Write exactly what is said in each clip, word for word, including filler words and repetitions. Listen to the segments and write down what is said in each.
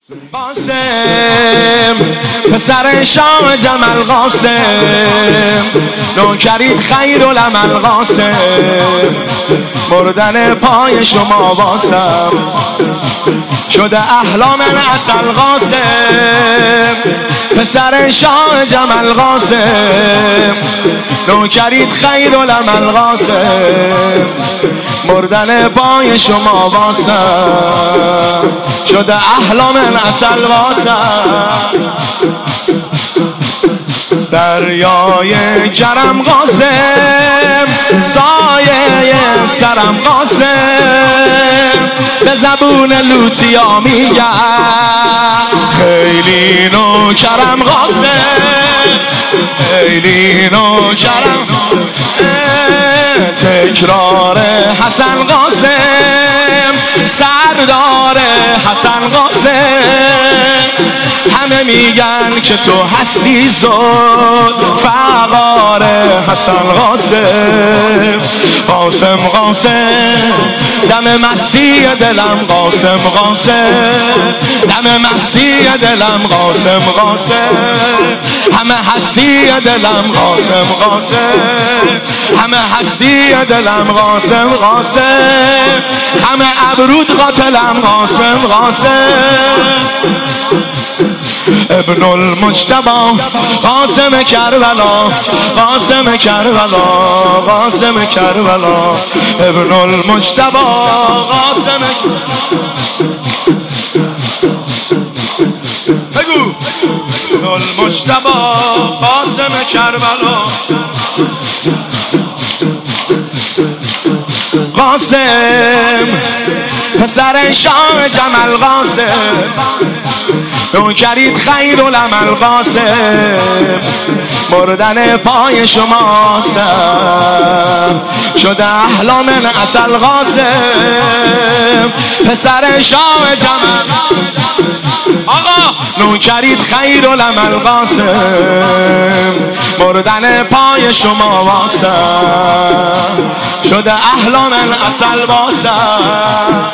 قاسم پسر شاه جمل قاسم نوکرید خیرالعمل قاسم مردن پای شما واسم شده احلام عسل قاسم پسر شاه جمل قاسم نوکرید خیرالعمل قاسم مردن پای شما واسم شده احلام عسل واسم دریای کرم قاسم سایه سرم قاسم به زبون لوتیا میگم خیلی نوکرم قاسم خیلی نوکرم تکرار حسن قاسم سردار حسن قاسم همه میگن که تو هستی زود فقار حسن قاسم قاسم قاسم دم مسیح دلم قاسم قاسم دم مسیح دلم قاسم قاسم همه هستی دلم قاسم قاسم همه هستی دلم قاسم قاسم همه ابرود قاتلم قاسم قاسم ابن المجتبی قاسم کربلا قاسم کربلا قاسم کربلا ابن المجتبی قاسم بگو ابن المجتبی قاسم کربلا قاسم پسر شاه جمل قاسم نوکرید خیرالعمل قاسم مردن پای شما سم شده احلام عسل قاسم پسر شاه جمل آقا نوکرید خیرالعمل قاسم مردن پای شما واسم شده احلام عسل واسم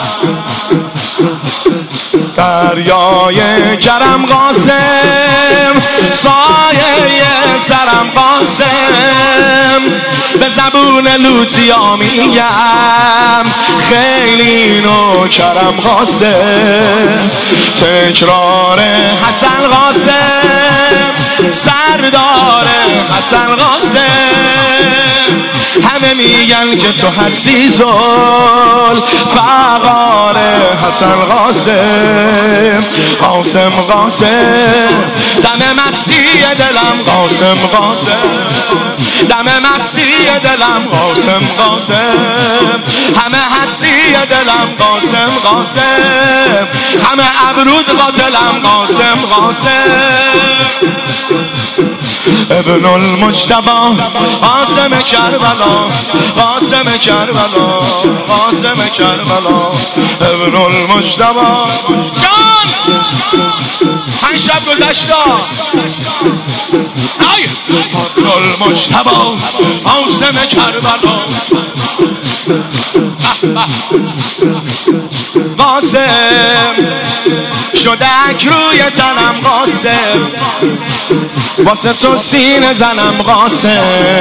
دریای کرم قاسم سایه سرم قاسم به زبون لوتیا میگم خیلی نوکرم قاسم تکرار حسن قاسم سردار حسن قاسم همه میگن که تو هستی زول فقار حسن قاسم قاسم قاسم دم مستی دلم قاسم قاسم دم مستی دلم قاسم قاسم همه هستی دلم قاسم قاسم همه ابرود قاتلم قاسم قاسم ابن المجتبی قاسم کربلا قاسم کربلا قاسم کربلا ابن المجتبی جان پنج شب گذشته ابن المجتبی قاسم کربلا قاسم شده اک روی تنم قاسم واسه تو سینه زنم قاسم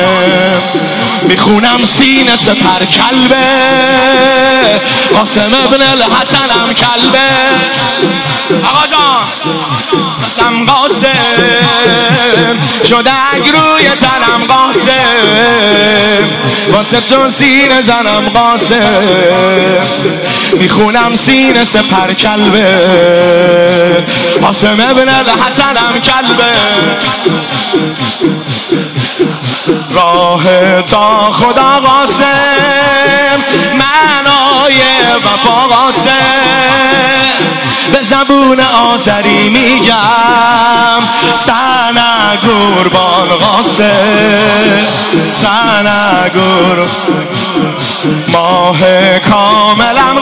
میخونم سینه سپر کلبه قاسم ابن الحسنم کلبه آقا جان قاسم شده اک روی تنم قاسم واسه تو سینه زنم قاسم میخونم سینه سپر کلبه قاسم ابن الحسنم کلبه راه تا خدا قاسم معنای وفا قاسم به زبون آذری میگم سنه قربان قاسم سنه قربان ماه کاملم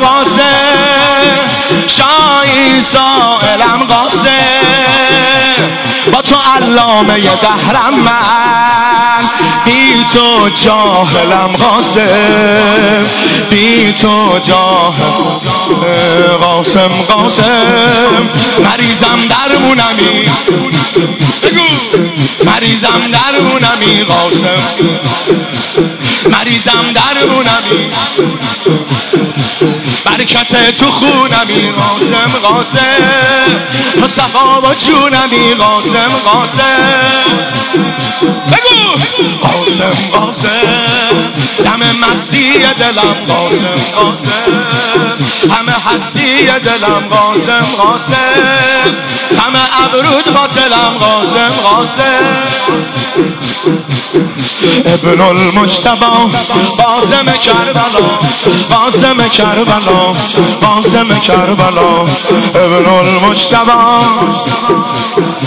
قاسم شایی سائلم قاسم با تو علامه دهرم من، بی تو جاهلم قاسم، بی تو جاهل قاسم قاسم. مریضم درمونمی، بگو مریضم درمونمی قاسم، مریضم درمونمی، برکت تو خونمی قاسم قاسم، تو صفا و جونمی قاسم قاسم. بگو قاسم قاسم، دم مستی دلم قاسم قاسم، همه هستی دلم قاسم قاسم، همه ابرود باطلم قاسم قاسم. ابن المجتبی قاسم کربلا، قاسم کربلا، قاسم کربلا، ابن المجتبی.